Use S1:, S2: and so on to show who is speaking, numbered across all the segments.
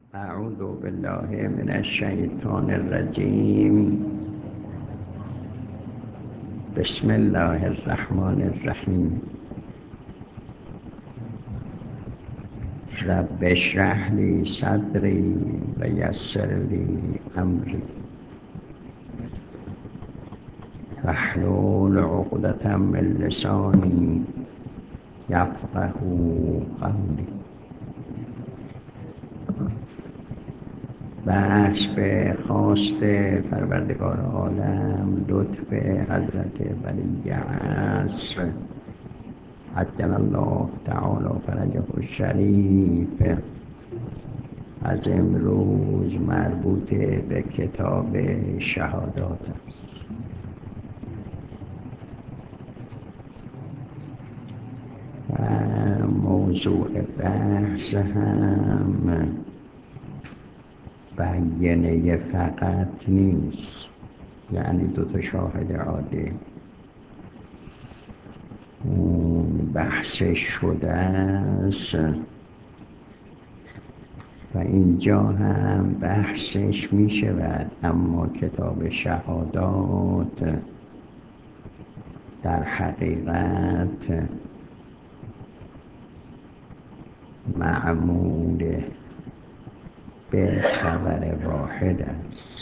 S1: أعوذ بالله من الشيطان الرجيم. بسم الله الرحمن الرحيم. رب اشرح لي صدري ويسر لي أمري واحلل عقدة من لساني يفقه قولي. بحث به خواست پروردگار عالم، لطف حضرت ولی عصر عجل الله تعالی فرجه الشریف، از امروز مربوط به کتاب شهادات است. و موضوع بحث هم بیانیه فقط نیست، یعنی دو شاهد عادل. اون بحث شده است و اینجا هم بحثش می شود، اما کتاب شهادات در حقیقت معمول به خبر واحد است.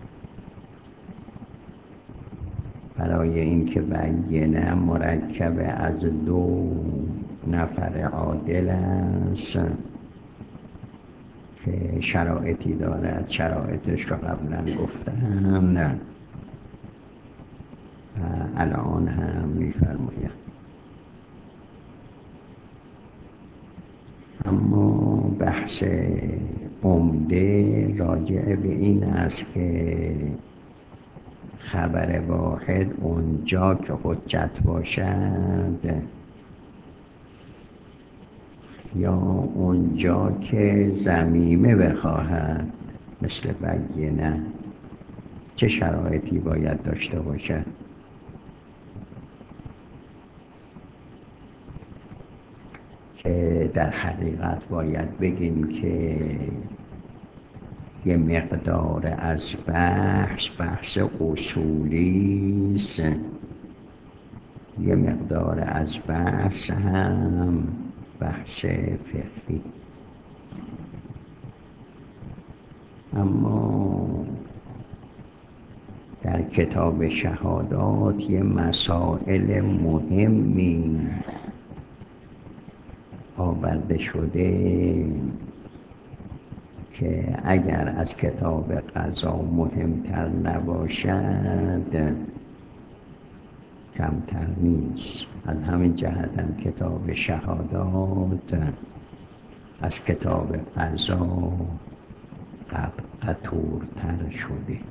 S1: برای اینکه بیانیه مرکب از دو نفر عادل است که شرایطی دارد، شرایطش رو قبلا گفتم و الان هم می‌فرمایم. اما بحث عمده راجع به این است که خبر واحد اونجا که حجت باشد یا اونجا که ضمیمه بخواهد، مثل بیانیه، چه شرایطی باید داشته باشد؟ که در حقیقت باید بگیم که یه مقدار از بحث اصولی است، یه مقدار از بحث هم بحث فقهی. اما در کتاب شهادات یه مسائل مهمی آورده شده که اگر از کتاب قضا مهمتر نباشد کمتر نیست. از همین جهت هم کتاب شهادات از کتاب قضا قطورتر شده.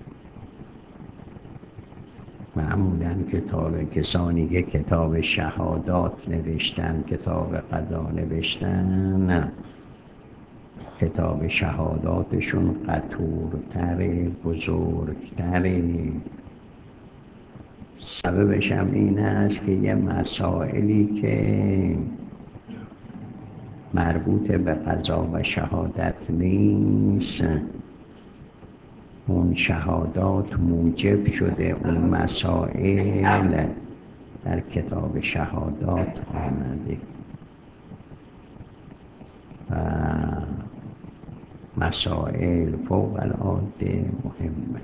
S1: معمولاً کسانی که کتاب شهادات نوشتن، کتاب قضا نوشتن، کتاب شهاداتشون قطورتر، بزرگتر. سببش هم این است که یه مسائلی که مربوط به قضا و شهادت نیست، اون شهادات موجب شده اون مسائل در کتاب شهادات آمده و مسائل فوق العاده مهمه.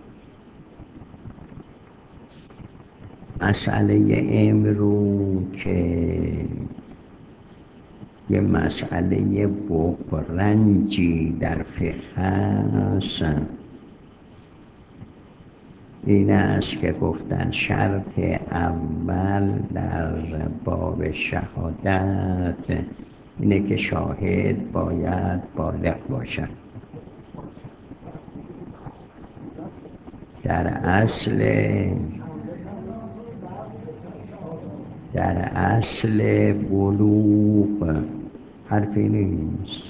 S1: مسئله امروز که یه مسئله بغرنجی در فقه است، این است که گفتن شرط اول در باب شهادت اینه که شاهد باید بالغ باشد. در اصل بلوغ حرفی نیست،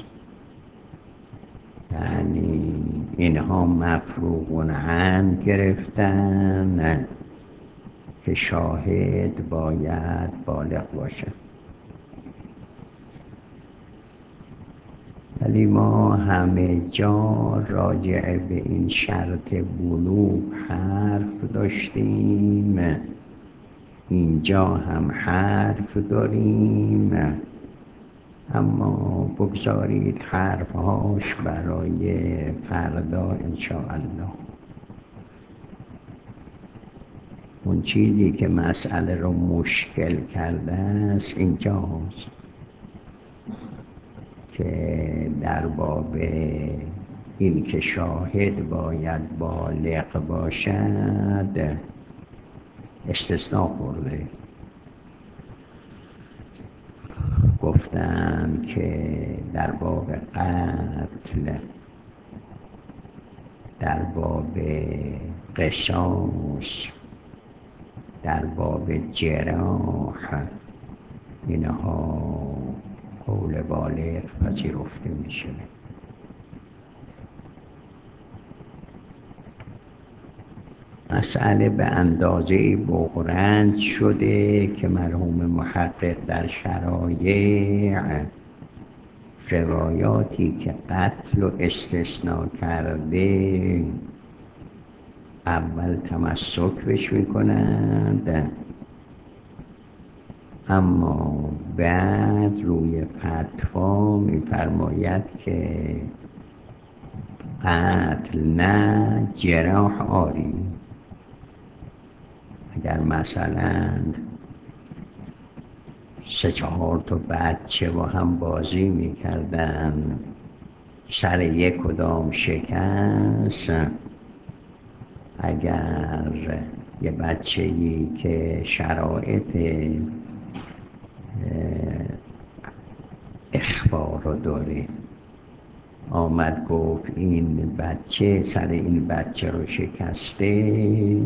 S1: یعنی اینها مفروغ عنه گرفتن که شاهد باید بالغ باشد. ولی ما همه جا راجع به این شرط بلوغ حرف داشتیم، اینجا هم حرف داریم، اما بگذارید حرفهاش برای فردا انشاءالله. اون چیزی که مسئله رو مشکل کرده است اینجاست که در باب این که شاهد باید بالغ باشد استثناء خورده. گفتم که در باب قتل، در باب قصاص، در باب جراح، اینها قول بالغ پذیرفته میشه. مسئله به اندازه بغرنج شده که مرحوم محقق در شرایع روایاتی که قتل و استثناء کرده اول تمسک بش میکنند، اما بعد روی فتوا میفرماید که قتل نه، جراح آری. اگر مثلا 3-4 تا بچه با هم بازی میکردن، سر یک کدام شکست، اگر یه بچه‌ای که شرایط اخفا رو داره آمد گفت این بچه سر این بچه رو شکسته،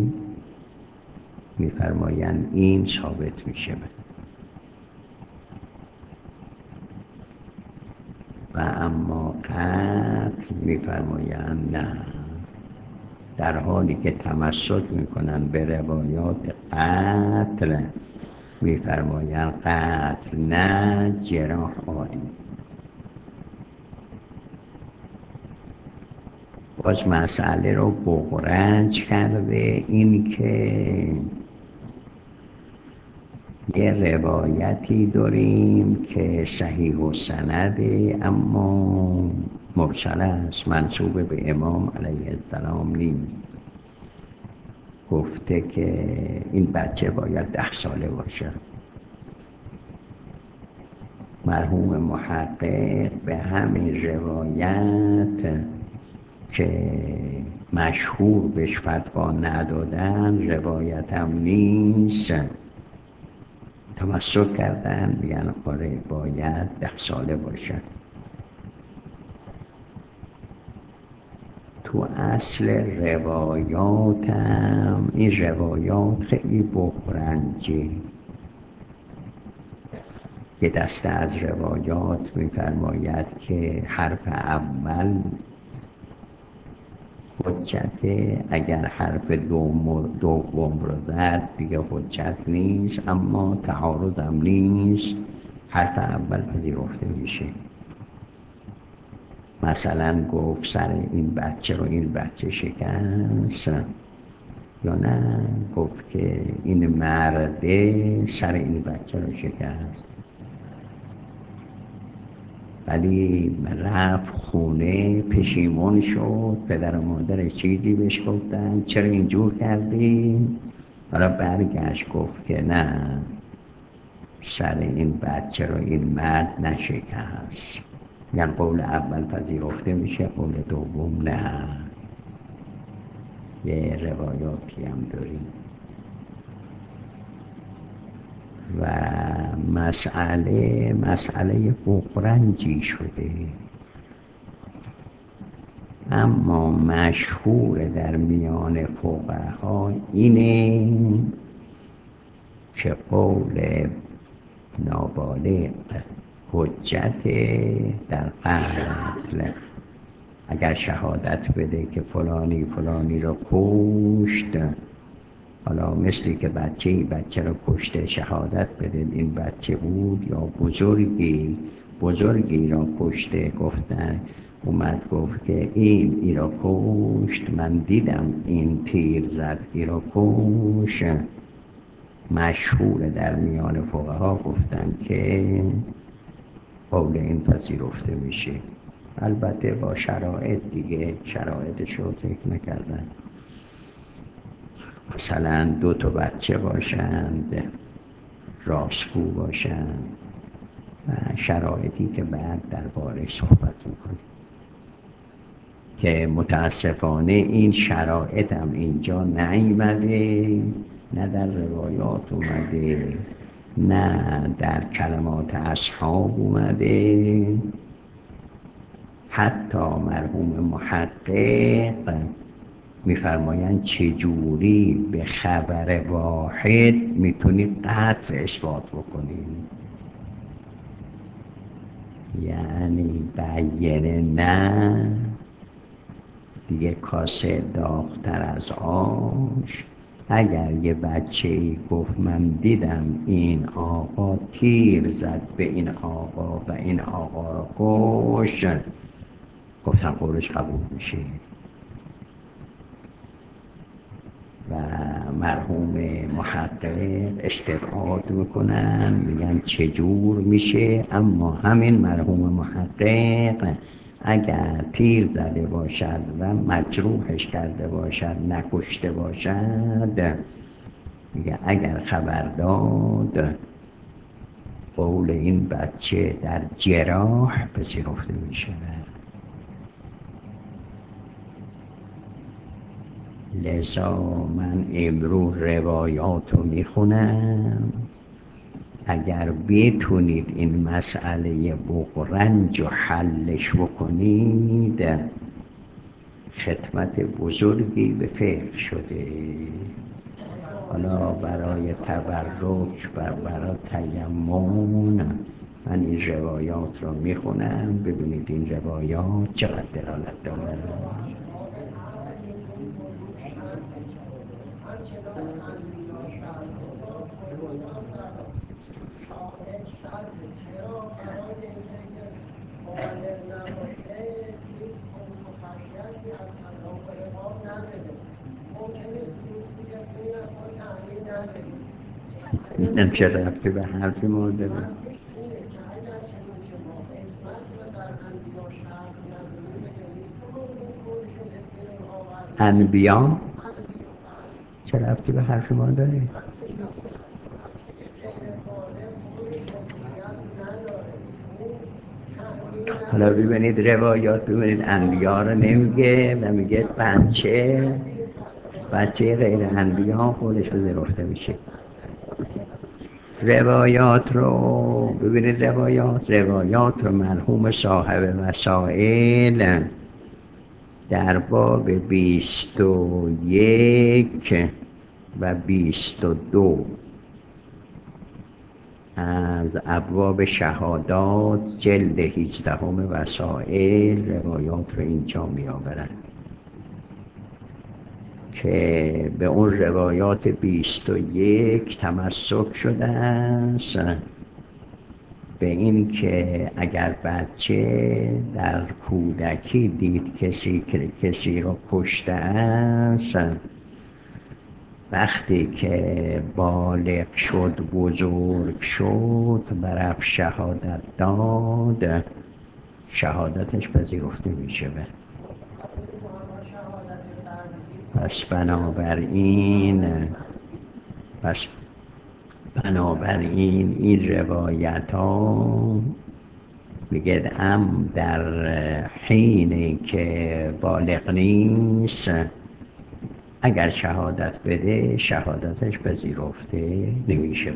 S1: میفرمایند این ثابت میشه. و اما قتل میفرمایند نه، در حالی که تمسک میکنن به روایات قتل میفرمایند قتل نه، جراح آری. باز مسئله رو بغرنج کرده این که یه روایتی داریم که صحیح و سنده اما مرسل است، منسوب به امام علیه السلام نیست. گفته که این بچه باید 10 ساله باشه. مرحوم محقق به همین روایت که مشهور بهش فتوا ندادن، روایت هم نیست، تمسک کردن، میگن آره باید 10 ساله باشه. تو اصل روایاتم این روایات خیلی بغرنجه. یه دسته از روایات میفرماید که حرف اول حجته، اگر حرف دوم رو زد دیگه حجت نیست، اما تعارض هم نیست، حرف اول پذیرفته میشه. مثلا گفت سر این بچه رو این بچه شکست، یا نه گفت که این مرده سر این بچه رو شکست، ولی رفت خونه پشیمون شد، پدر و مادر چیزی بهش گفتن چرا اینجور کردی؟ حالا برگشت گفت که نه، سر این بچه رو این مرد نشکست. یعنی قول اول پذیرفته میشه، قول دوم نه. یه روایاتی هم داریم. و مسئله بغرنجی شده، اما مشهور در میان فقها اینه که قول نابالغ حجت در قتل. اگر شهادت بده که فلانی فلانی رو کشت، حالا مثلی که بچه رو کشته، شهادت بده این بچه بود یا بزرگی بزرگی را کشته. گفتن اومد گفت که این را کشت، من دیدم این تیر زد ای را کشت. مشهور در میان فقها گفتن که قول این پذیرفته میشه، البته با شرایط دیگه، شرایطش رو فکر نکردن. مثلا 2 بچه باشند، راستگو باشند و شرایطی که بعد درباره صحبت میکنیم که متاسفانه این شرایط هم اینجا نیامده، نه در روایات اومده، نه در کلمات اصحاب اومده. حتی مرحوم محقق میفرمایند چجوری به خبر واحد میتونی قطع اثبات بکنی، یعنی بیانه نه دیگه کاسه داغ‌تر از آش. اگر یه بچه ای گفت من دیدم این آقا تیر زد به این آقا و این آقا را کشت، گفتم قولش قبول میشه. و مرحوم محقق استبعاد میکنن، میگن چجور میشه. اما همین مرحوم محقق اگر تیر زده باشد و مجروحش کرده باشد، نکشته باشد، میگه اگر خبر داد قول این بچه در جراح پذیرفته میشه. لذا من امروز روایات رو میخونم، اگر بتونید این مسئله بغرنج و حلش بکنید خدمت بزرگی به فقه شده. حالا برای تبرک و برای تیمم من این روایات رو میخونم، ببینید این روایات چقدر دلالت داره. این چه ربطی به حرف ما داره؟ انبیا چه ربطی به حرف ما داره؟ حالا ببینید روایات، ببینید انبیا رو نمیگه و میگه بچه غیر انبیا خودش پذیرفته میشه. روایات رو ببینید، روایات رو مرحوم صاحب مسائل در باب 21 و 22 از ابواب شهادات جلد 18 وسائل روایات رو اینجا می آورن که به اون روایات 21 تمسک شده است، به این که اگر بچه در کودکی دید کسی رو کشته است، وقتی که بالغ شد، بزرگ شد، برفت شهادت داد، شهادتش پذیرفته میشه. پس بنابراین این روایت ها میگه در حینی که بالغ نیست اگر شهادت بده شهادتش پذیرفته نمیشه.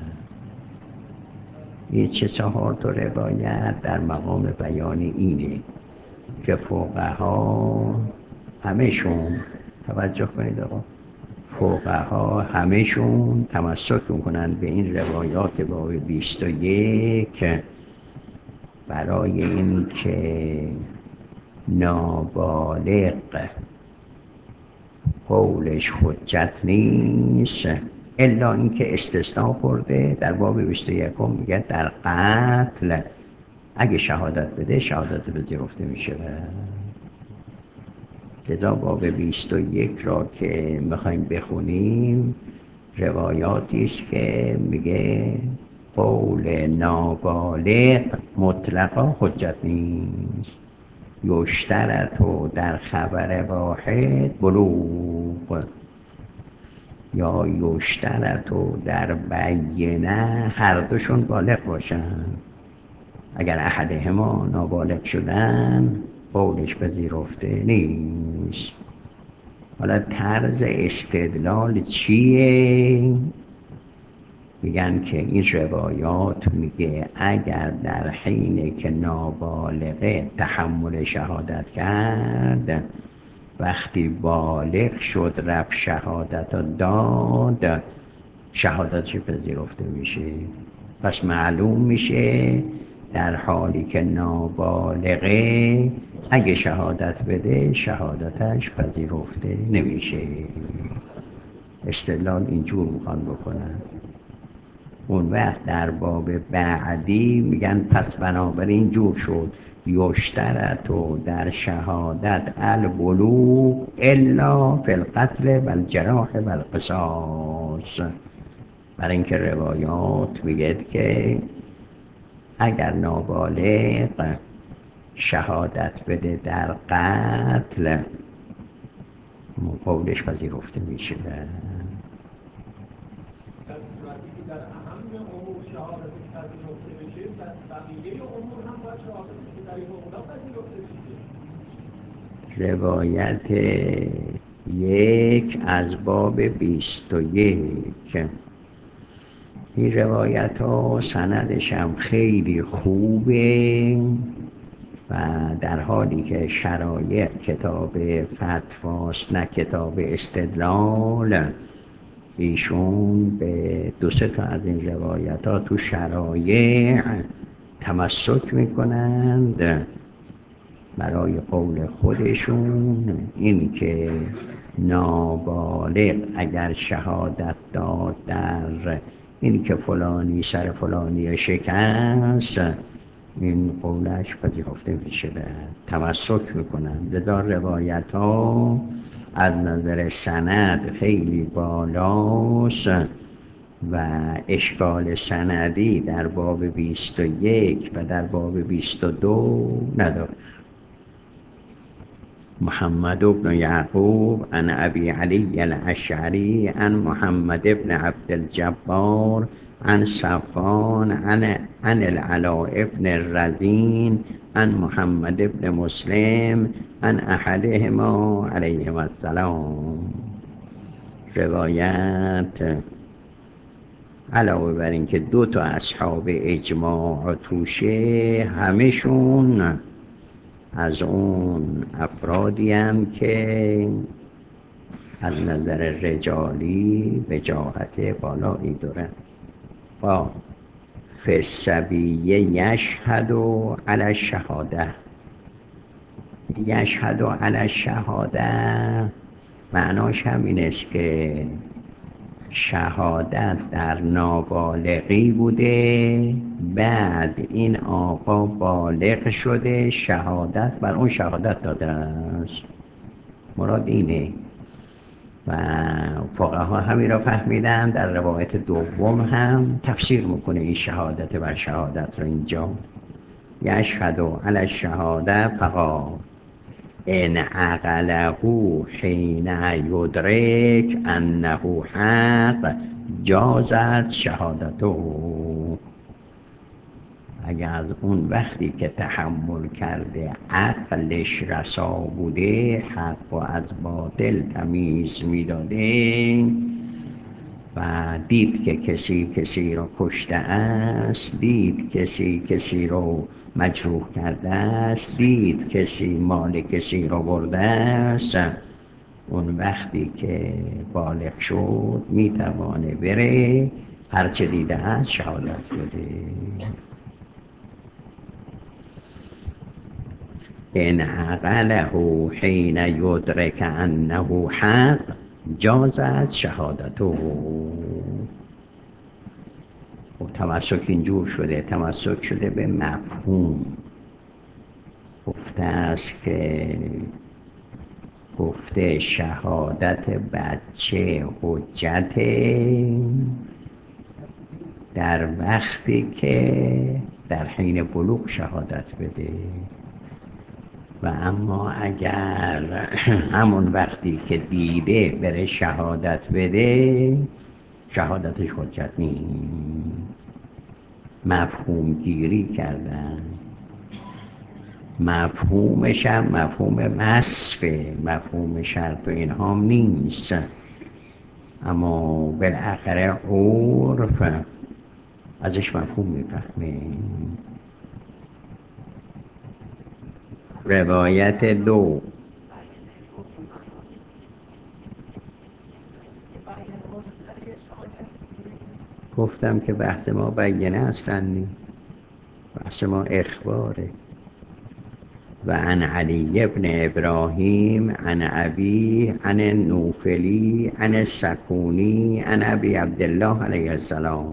S1: این چه 4 روایت در مقام بیان اینه که فقها همشون، توجه کنید آقا، فقها همشون تمسک میکنن به این روایات باب 21 برای این که نابالغ قولش حجت نیست، الا اینکه استثناء کرده در باب 21 میگه در قتل اگه شهادت بده شهادت پذیرفته میشه. لذا باب 21 را که میخوایم بخونیم روایاتی است که میگه قول نابالغ مطلقا حجت نیست. یشترط در خبر واحد بلوغ یا یشترط در بینه، هر دوشون بالغ باشن. اگر احدهما نابالغ شدن قولش پذیرفته نیست. حالا طرز استدلال چیه؟ میگن که این روایات میگه اگر در حین که نابالغه تحمل شهادت کرد، وقتی بالغ شد رفت شهادت داد، شهادتش پذیرفته میشه. پس معلوم میشه در حالی که نابالغه اگه شهادت بده شهادتش پذیرفته نمیشه. استدلال اینجور میخوان بکنن. اون وقت در باب بعدی میگن پس بنابراین جور شد یشترط در شهادت البلوغ الا فی القتل و الجراح و القصاص. برای اینکه روایات میگه که اگر نابالغ شهادت بده در قتل قولش پذیرفته میشه.
S2: در اهم امور شهادت پذیرفته بشه، در بقیه امور هم باید شهادت که در این امور پذیرفته بشه.
S1: روایت 1 از باب 21. این روایت ها سندش هم خیلی خوبه و در حالی که شرایع کتاب فتواست نه کتاب استدلال، ایشون به 2-3 تا از این روایت ها تو شرایع تمسک میکنند برای قول خودشون، این که نابالغ اگر شهادت داد در این که فلانی سر فلانی شکست، این قولش پذیرفته میشه، تمسک میکنن. لذا روایت ها از نظر سند خیلی بالاست و اشکال سندی در باب 21 و در باب 22 نداره. محمد بن یعقوب عن ابی علی الاشعری عن محمد بن عبد الجبار عن صفان عن العلاء بن الرزين عن محمد بن مسلم عن احدهما علیهما السلام. روایت علاوه بر این که 2 تا اصحاب اجماع توشه، همشون از اون افرادی هم که از نظر رجالی وجاهت بالایی دارن. با فسبیه یشهد علی الشهاده. یشهد علی الشهاده معناش هم این است که شهادت در نابالغی بوده، بعد این آقا بالغ شده شهادت بر اون شهادت داده است. مراد اینه و فقها همین را فهمیدن. در روایت دوم هم تفسیر میکنه این شهادت بر شهادت رو اینجا. یشهد علی الشهاده فقال ان عقله حین یدرک انه حق جازت شهادته. اگر از اون وقتی که تحمل کرده عقلش رسا بوده، حق و از باطل تمیز میداده و دید که کسی کسی رو کشته است، دید کسی کسی رو مجروح کرده است، دید کسی مال کسی رو برده است، اون وقتی که بالغ شد میتوانه بره هرچه دیده است شهادت بده. ان عقله حین یدرک انه حق جازت شهادته. و تمسک اینجور شده، تمسک شده به مفهوم. گفته است که گفته شهادت بچه حجت در وقتی که در حین بلوغ شهادت بده، و اما اگر همون وقتی که دیده بره شهادت بده، شهادتش حجت نیست. مفهوم گیری کردن. مفهومش هم مفهوم وصفه، مفهوم شرط و اینها نیست، اما بالاخره عرف ازش مفهوم میفهمه. روایت 2. گفتم که بحث ما بیانه اصلا نیست، بحث ما اخباره. و عن علی بن ابراهیم عن ابی عن النوفلی عن السکونی عن ابی عبدالله علیه السلام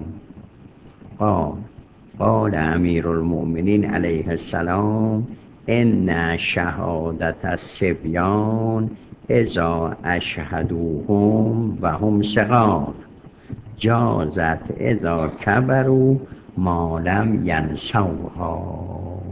S1: قال امیر المؤمنین علیه السلام ان شهادت الصبیان اذا اشهدوهم و هم صغار جازت اذا کبروا ما لم ینسوها.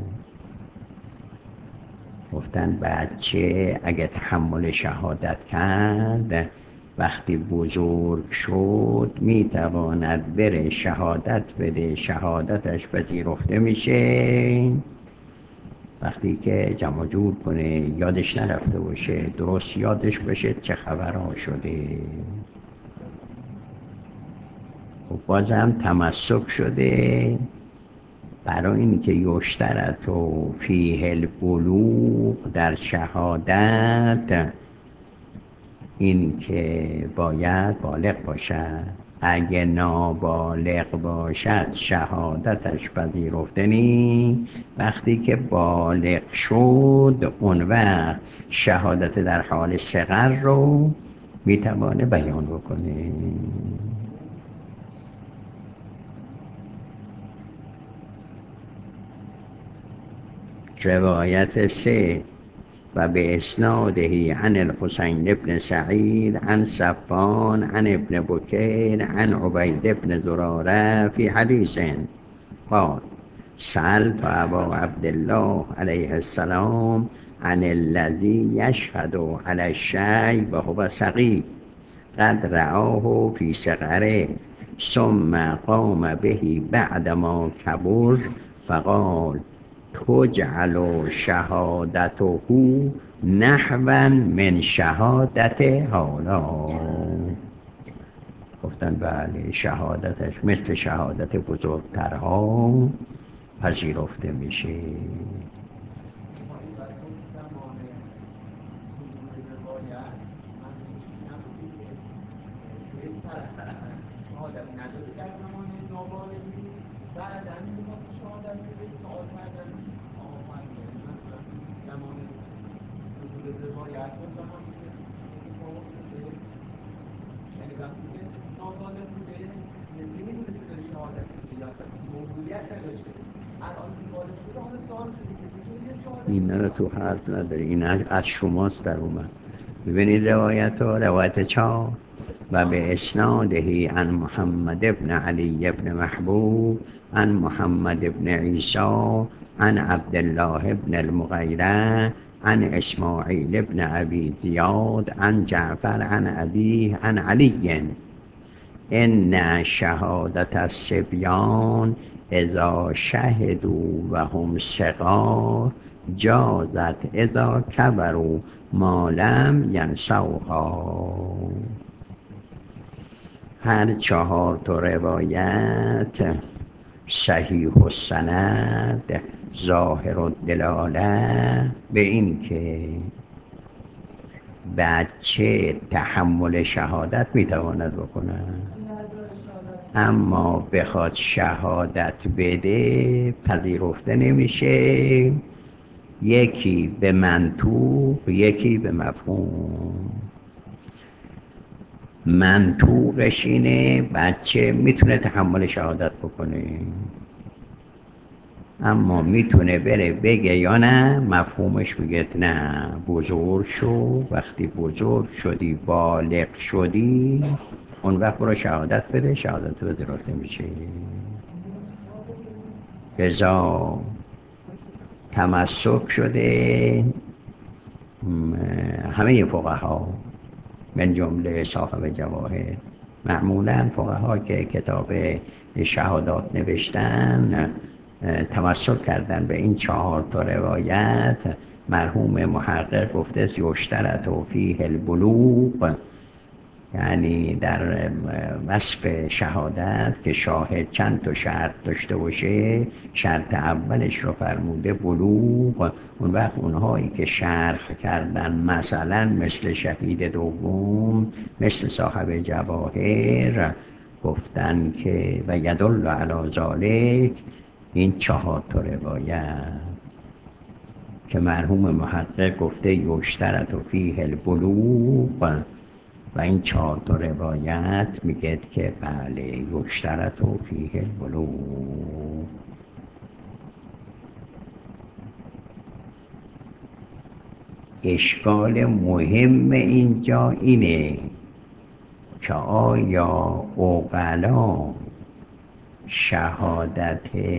S1: گفتن بچه اگه تحمل شهادت کرد، وقتی بزرگ شد میتواند بره شهادت بده، شهادتش پذیرفته میشه وقتی که جمع جور کنه، یادش نرفته باشه، درست یادش باشه چه خبرها شده. و بازم تمسک شده برای اینکه یشترط و فیه البلوغ در شهادت، این که باید بالغ باشد. اگه نابالغ باشد شهادتش پذیرفته نیست. وقتی که بالغ شد اون وقت شهادت در حال صغر رو میتوانه بیان بکنه. روایت 3. و بإسناده عن الحسين بن سعيد عن صفان عن ابن بكير عن عبيد بن زرارة في حديث قال سألت أبا عبد الله عليه السلام عن الذي يشهد على الشيء وهو صغير قد رآه في صغره ثم قام به بعدما كبر فقال تجعل شهادته نحوا من شهادت هؤلاء. گفتن بله، شهادتش مثل شهادت بزرگترها پذیرفته میشه.
S2: شهادت نداده در زمان نابالغی، بعداً می‌خواست شهادت بده، سوال کردن آقا فرمودن مثلا زمان صدور روایت با زمانی که اتفاق افتاده، یعنی وقتی که نابالغ بوده نمی‌دونسته داره شهادت بده یا اصلا موضوعیت نداشته. الان که بالغ شده حالا سوال شده که می‌تونه یه شهادت
S1: اینا رو تو حرف نداری، این از شماست در اومد. ببینید روایت ها، روایت 4. و به اسناده عن محمد بن علی بن محبوب عن محمد بن عیسی عن عبدالله بن المغیره عن اسماعیل بن ابی زیاد عن جعفر عن ابیه عن علی ان شهادت الصبیان اذا شهدوا و هم صغار جازت اذا کبروا ما لم ینسوها. هر 4 تا روایت صحیح السند ظاهر الدلاله به این که بچه تحمل شهادت میتواند بکند، اما بخواد شهادت بده پذیرفته نمیشه. یکی به منطوق، یکی به مفهوم. منطوقش اینه بچه میتونه تحمل شهادت بکنه، اما میتونه بره بگه یا نه. مفهومش میگه نه، بزرگ شو، وقتی بزرگ شدی بالغ شدی اون وقت برو شهادت بده، شهادت پذیرفته میشه. لذا تمسک شده همه فقها من جمله صاحب جواهر، معمولا فقها که کتاب شهادات نوشتن تمسک کردن به این 4 تا روایت. مرحوم محقق گفته یشترط فیه البلوغ، یعنی در وصف شهادت که شاهد چند تا شرط داشته باشه، شرط اولش رو فرموده بلوغ. اون وقت اونهایی که شرح کردن مثلا مثل شهید دوم، مثل صاحب جواهر، گفتن که و یدل علی ذالک این 4 تا روایت که مرحوم محقق گفته یشترط فیه البلوغ و این 4 تا روایت میگه که بله یشترط فیه البلوغ. اشکال مهم اینجا اینه که آیا عقلا شهادت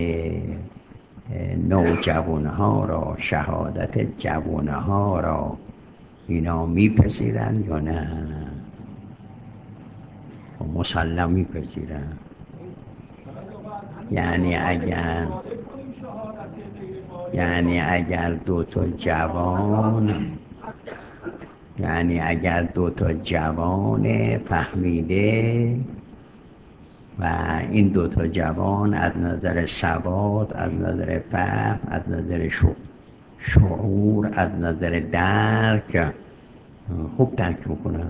S1: نوجوانها را، شهادت جوانها را اینا میپذیرن یا نه؟ مسلم میپذیرن. یعنی اگر دو تا جوان، یعنی اگر 2 تا جوان فهمیده و این 2 تا جوان از نظر سواد، از نظر فهم، از نظر شعور، از نظر درک خوب درک میکنن،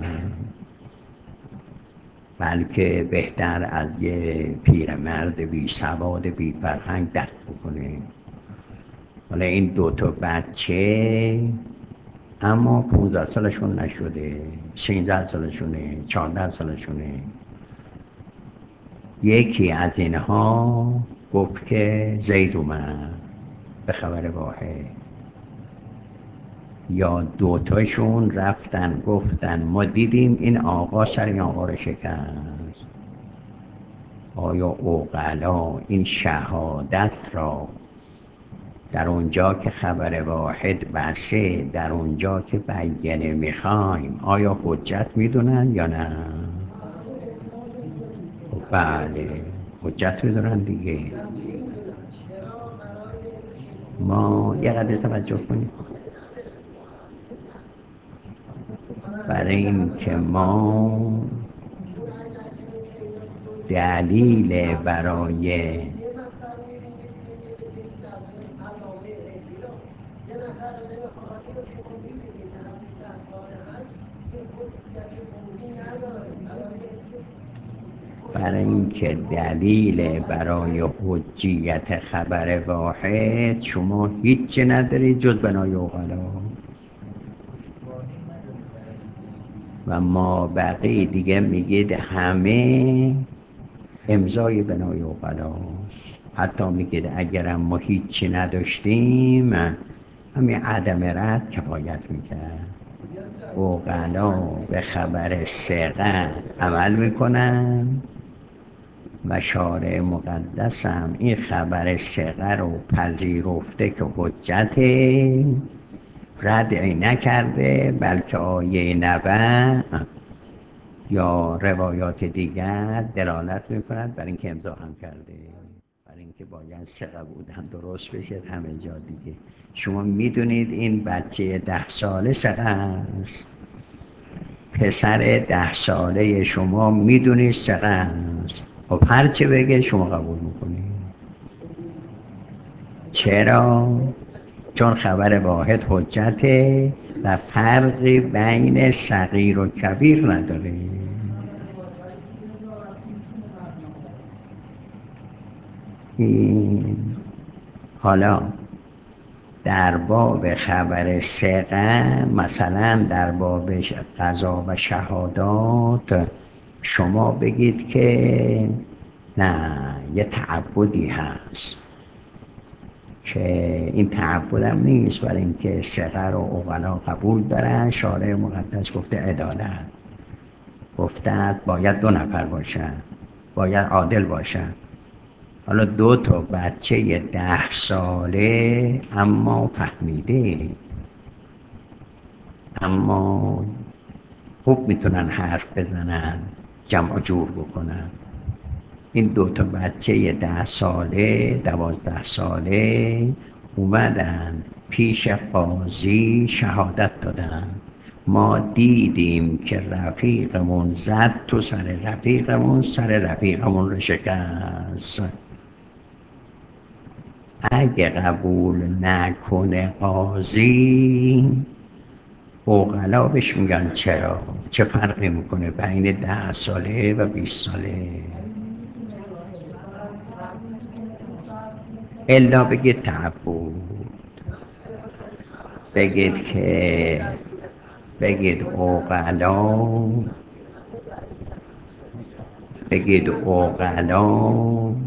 S1: بلکه بهتر از یه پیرمرد بی سواد بی فرهنگ درک بکنه. حالا این 2 تا بچه اما 15 سالشون نشده، 13 سالشونه، 14 سالشونه. یکی از اینها گفت که زید اومد به خبر واحد، یا 2 تاشون رفتن گفتن ما دیدیم این آقا سر این آقا رو شکست. آیا عقلا این شهادت را در اونجا که خبر واحد بسه، در اونجا که بیانه میخوایم، آیا حجت میدونن یا نه؟ خب بله حجت میدونن دیگه. ما یه قدر توجه کنیم، برای این که ما دلیل برای برای اینکه دلیل برای حجیت خبر واحد شما هیچ ندارید جز بنای عقلا و ما بقیه دیگه میگید همه امضای بنای عقلاست. حتی میگید اگرم ما هیچی نداشتیم همین عدم رد کفایت میکرد. عقلا به خبر ثقه عمل میکنن و شارع مقدس هم این خبر ثقه رو پذیرفته که حجت ردعی نکرده، بلکه آیه نبع یا روایات دیگر دلالت میکنند بر اینکه امضا هم کرده، برای اینکه باید ثقه بودن درست بشه همه جا دیگه. شما میدونید این بچه 10 ساله ثقه است، پسر 10 ساله شما میدونید ثقه است، خب هر چه بگه شما قبول میکنید. چرا؟ چون خبر واحد حجته و فرقی بین صغیر و کبیر نداره. حالا در باب خبر ثقه، مثلا در باب قضا و شهادات شما بگید که نه یه تعبدی هست که این تعبدم نیست، برای اینکه صغر و عقلا قبول دارن. شارع مقدس گفته عدالت، گفته باید 2 نفر باشن، باید عادل باشن. حالا 2 تا بچه 10 ساله اما فهمیده، اما خوب میتونن حرف بزنن، جمع جور بکنن. این 2 تا بچه 10 ساله 12 ساله اومدن پیش قاضی شهادت دادن. ما دیدیم که رفیقمون زد تو سر رفیقمون، سر رفیقمون رو شکست. اگه قبول نکنه قاضی، عقلا بهش میگن چرا؟ چه فرقی میکنه بین 10 ساله و 20 ساله؟ الا بگید تعبد، بگید که بگید عقلا، بگید عقلا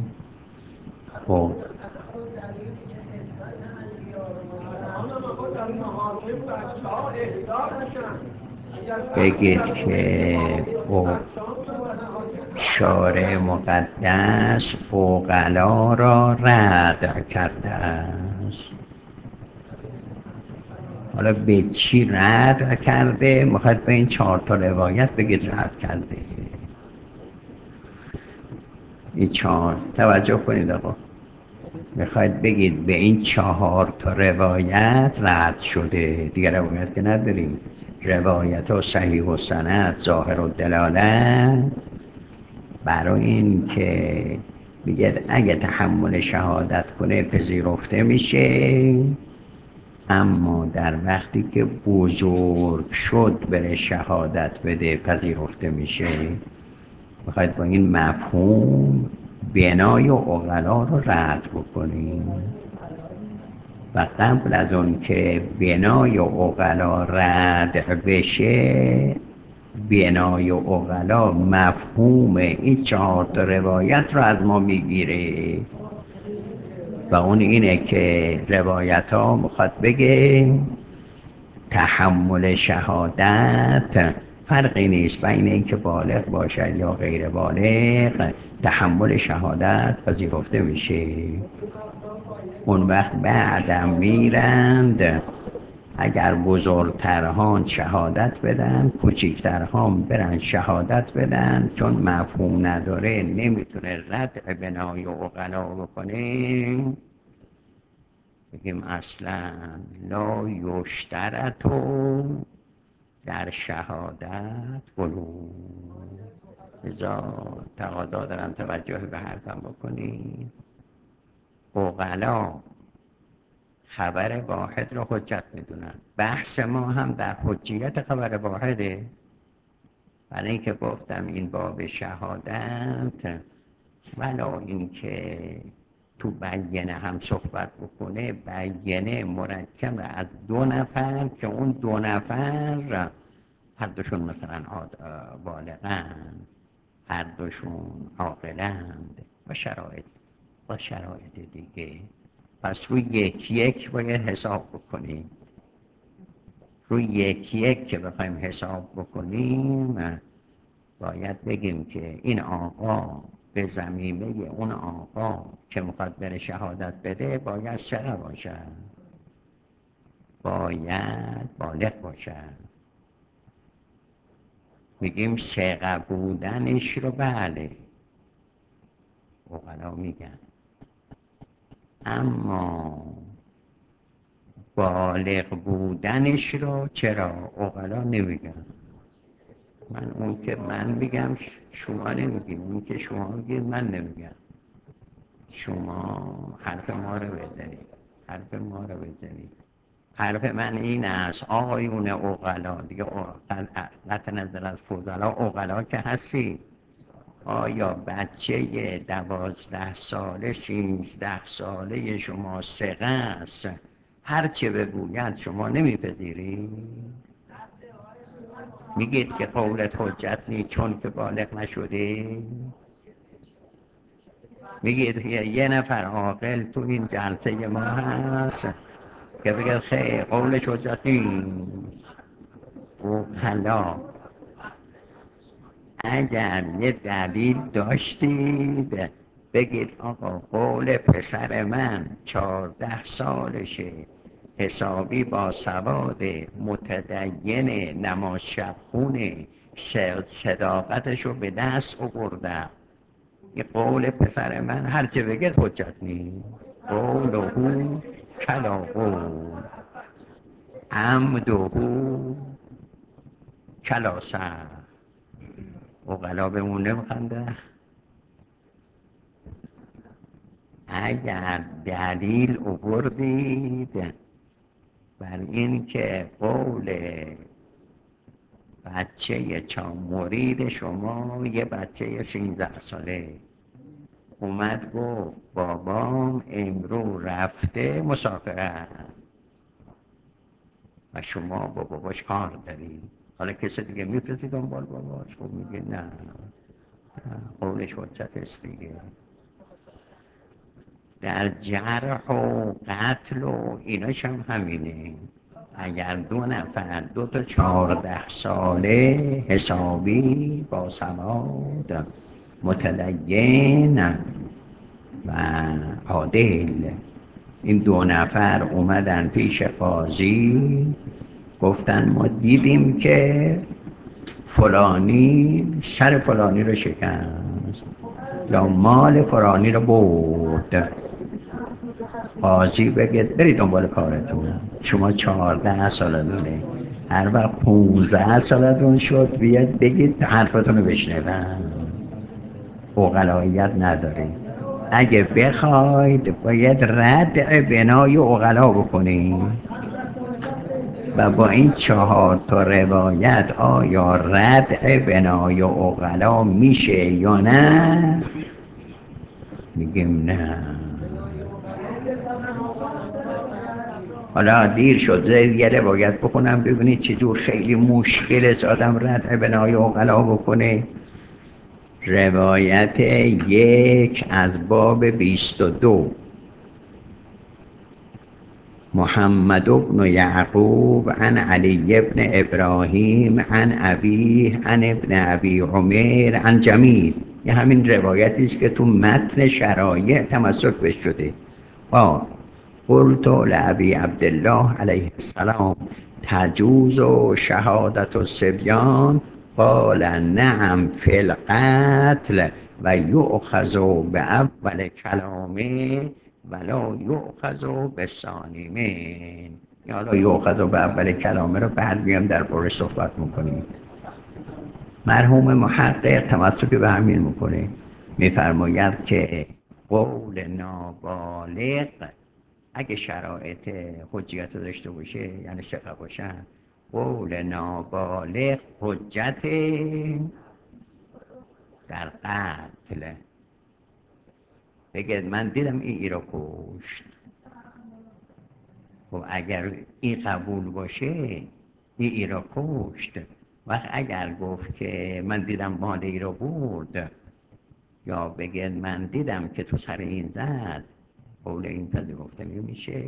S1: بگید که شارع مقدس عقلا را رد کرده است. حالا به چی رد کرده؟ میخواید به این 4 تا روایت بگید رد کرده. این 4 توجه کنید آقا، میخواید بگید به این 4 تا روایت رد شده، دیگه روایت که نداریم. روایت ها صحیح و سند ظاهر و دلالت برای این که بگید اگه تحمل شهادت کنه پذیرفته میشه، اما در وقتی که بزرگ شد بره شهادت بده پذیرفته میشه. میخواید با این مفهوم بنای عقلا رو رد بکنیم و قبل از اون که بنای عقلا رد بشه، بنای عقلا مفهوم این 4 تا روایت رو از ما میگیره و اون اینه که روایت ها میخواد بگه تحمل شهادت فرقی نیست بین اینکه بالغ باشد یا غیر بالغ، تحمل شهادت پذیرفته میشه. اون وقت بعدم میرند اگر بزرگترهان شهادت بدن، کوچکترهان برن شهادت بدن، چون مفهوم نداره نمیتونه رد بنای عقلا بکنه. بگیم اصلا لا یشترطو در شهادت بلوغ. ازا تقاضا دارم توجه به حرفم بکنید. عقلا خبر واحد رو حجت میدونن. بحث ما هم در حجیت خبر واحده، برای اینکه گفتم این باب شهادت ولا اینکه تو بیانه هم صحبت بکنه، بیانه مرکب از 2 نفر که اون 2 نفر هر دوشون مثلا بالغن، هر دوشون عاقلند و شرایط دیگه. پس روی یک باید حساب بکنیم. روی یک که بخوایم حساب بکنیم باید بگیم که این آقا به ضمیمه اون آقا که میخواد بره شهادت بده باید صغیر باشد، باید بالغ باشد. میگیم صغیر بودنش رو بله عقلا میگن، اما بالغ بودنش رو چرا عقلا نمیگن؟ اون که من میگم شما نمیگیم، اون که شما میگید من نمیگم. شما حرف ما رو بزنید. حرف من این است آقایون عقلا، دیگه قطع نظر از فضلا، عقلا که هستی، آیا بچه 12 ساله 13 ساله شما صغیر است هرچه بگوید شما نمیپذیری؟ میگید که قولت حجت نیست چون که بالغ نشده. میگید یه نفر عاقل تو این جلسه ما هست که بگه خیلی قولش حجت نیست. و حالا اگر یه دلیل داشتید بگید آقا قول پسر من 14 سالشه، حسابی با سواد، متدین، نماز شب خونه، صداقتش رو به دست آوردم. یه قول پسر من هرچه بگید حجت نیست. قول او کلا قول، عمده کلا سر. اقلا بهمون نمیخنده. اگر دلیل آوردید بر این که قول بچه مرید شما، یه بچه 13 ساله اومد گفت بابام امرو رفته مسافرت و شما با باباش کار دارید، حالا کسی دیگه میفرستی دنبال باباش؟ خب میگه نه، قولش حجت است دیگه. در جرح و قتل و ایناش هم همینه. اگر دو نفر 2 تا 14 ساله حسابی با سواد، متدین و عادل، این 2 نفر اومدن پیش قاضی گفتن ما دیدیم که فلانی سر فلانی رو شکست یا مال فلانی رو برد. قاضی بگید برید دنبال کارتون، شما 14 سالتونه، هر وقت 15 سالتون شد بیاد بگید حرفتون رو بشنوم. عقلاییت ندارید. اگه بخواید باید ردع بنای عقلا بکنید و با این 4 تا روایت آیا ردع بنای عقلا میشه یا نه؟ میگیم نه. حالا دیر شد، یه روایت بکنم ببینید چجور خیلی مشکل است آدم ردع بنای عقلا بکنه. روایت 1 از باب 22. محمد بن یعقوب عن علی بن ابراهیم عن ابیه عن ابن ابی عمر عن جمیل. یه همین روایتی است که تو متن شرایع تمسک بهش شده. قلت لأبي عبد الله عليه السلام تجوز شهادة الصبيان؟ قال نعم في القتل و یؤخذ بأول کلامه ولا یؤخذ بثانی منه. یا حالا یؤخذ بأول کلامه رو بعد میام در باره صحبت میکنیم. مرحوم محقق تمسک به همین میکنه، میفرماید که قول نابالغ اگه شرایط حجیت داشته باشه، یعنی ثقه باشه، قول نابالغ حجت در قتل. بگید من دیدم این را کشت، خب اگر این قبول باشه این را کشت. وقت اگر گفت که من دیدم مال ای را برد، یا بگید من دیدم که تو سر این زد، قول این پذیرفته نمیشه.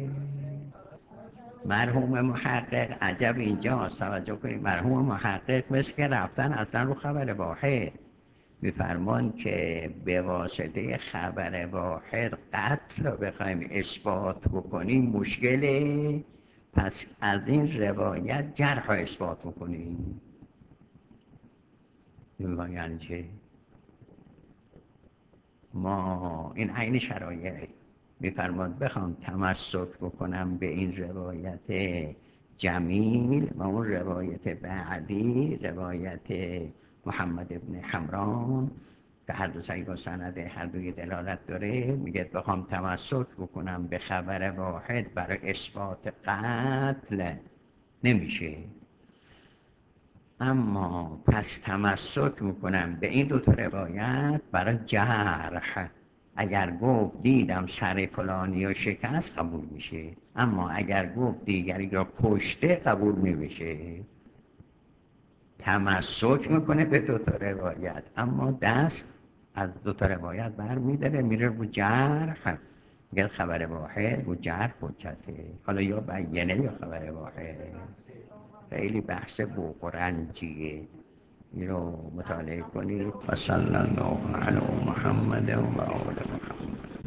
S1: مرحوم محقق عجب اینجاست، توجه کنید. مرحوم محقق مثل که رفتن اصلا رو خبر واحد میفرمان که به واسطه خبر واحد قتل رو بخوایم اثبات بکنیم مشکله، پس از این روایت جرح رو اثبات بکنیم. یعنی چه؟ ما این عین شرایع میفرماد بخوام تمسک بکنم به این روایت جمیل و اون روایت بعدی روایت محمد ابن حمران که هر دو صحیح و سند هر دوی دلالت داره، میگه بخوام تمسک بکنم به خبر واحد برای اثبات قتل نمیشه. اما پس تمسک میکنم به این 2 تا روایت برای جرح. اگر گفت دیدم سر فلانی و شکست قبول میشه، اما اگر گفت دیگری را کشته قبول نمیشه. تمسک میکنه به دوتا روایت، اما دست از دوتا روایت بر میداره میره رو جرح، میگه خبر واحد و جرح حجته. حالا یا بیانه یا خبر واحد. خیلی بحث بوق و رنجیه، این رو مطالعه کنید. و صلی الله علی محمد و آله